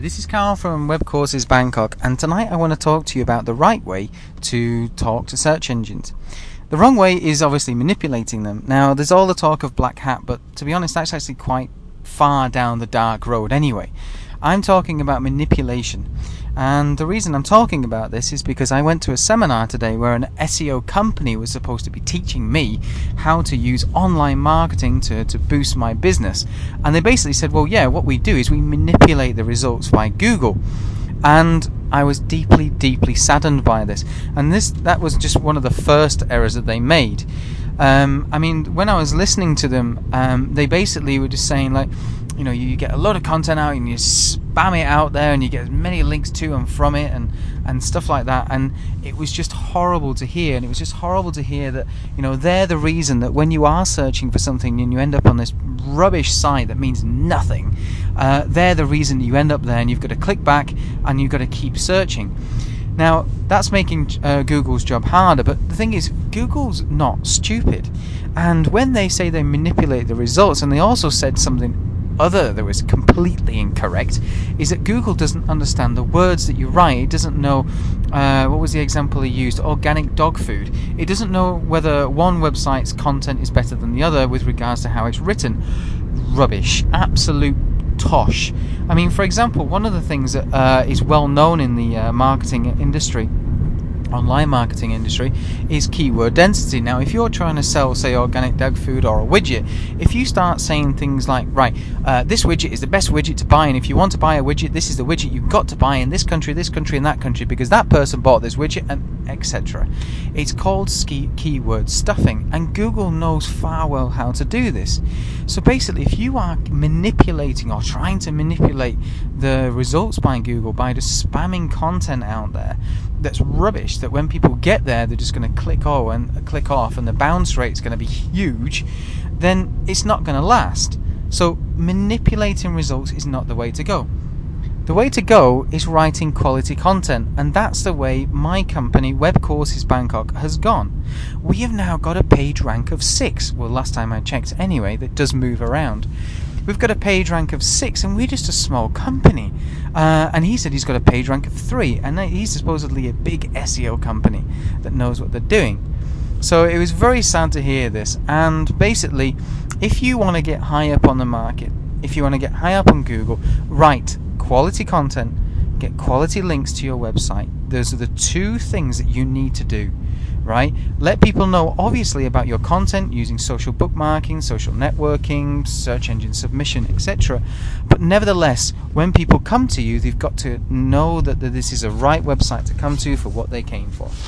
This is Carl from Web Courses Bangkok, and tonight I want to talk to you about the right way to talk to search engines. The wrong way is obviously manipulating them. Now, there's all the talk of black hat, but to be honest, that's actually quite far down the dark road anyway. I'm talking about manipulation. And the reason I'm talking about this is because I went to a seminar today where an SEO company was supposed to be teaching me how to use online marketing to boost my business. And they basically said, well, yeah, what we do is we manipulate the results by Google. And I was deeply saddened by this. And that was just one of the first errors that they made. I mean, when I was listening to them, they basically were just saying, like, you know, you get a lot of content out and you spam it out there and you get as many links to and from it and stuff like that, and it was just horrible to hear. And it was just horrible to hear that, you know, they're the reason that when you are searching for something and you end up on this rubbish site that means nothing, they're the reason you end up there and you've got to click back and you've got to keep searching. Now, that's making Google's job harder, but the thing is, Google's not stupid. And when they say they manipulate the results, and they also said something other that was completely incorrect, is that Google doesn't understand the words that you write. It doesn't know, what was the example he used? Organic dog food. It doesn't know whether one website's content is better than the other with regards to how it's written. Rubbish. Absolute tosh. I mean, for example, one of the things that is well known in the marketing industry, online marketing industry, is keyword density. Now, if you're trying to sell, say, organic dog food or a widget, if you start saying things like, right, this widget is the best widget to buy, and if you want to buy a widget, this is the widget you've got to buy in this country, and that country, because that person bought this widget, and etc. It's called keyword stuffing, and Google knows far well how to do this. So basically, if you are manipulating or trying to manipulate the results by Google by just spamming content out there that's rubbish, that when people get there they're just going to click off and the bounce rate's going to be huge, then it's not going to last. So manipulating results is not the way to go. The way to go is writing quality content, and that's the way my company, Web Courses Bangkok, has gone. We have now got a page rank of 6. Well, last time I checked anyway. That does move around. We've got a page rank of 6, and we're just a small company. And he said he's got a page rank of 3, and he's supposedly a big SEO company that knows what they're doing. So it was very sad to hear this. And basically, if you want to get high up on the market, if you want to get high up on Google, write quality content, get quality links to your website. Those are the two things that you need to do, right? Let people know, obviously, about your content using social bookmarking, social networking, search engine submission, etc. But nevertheless, when people come to you, they've got to know that this is a right website to come to for what they came for.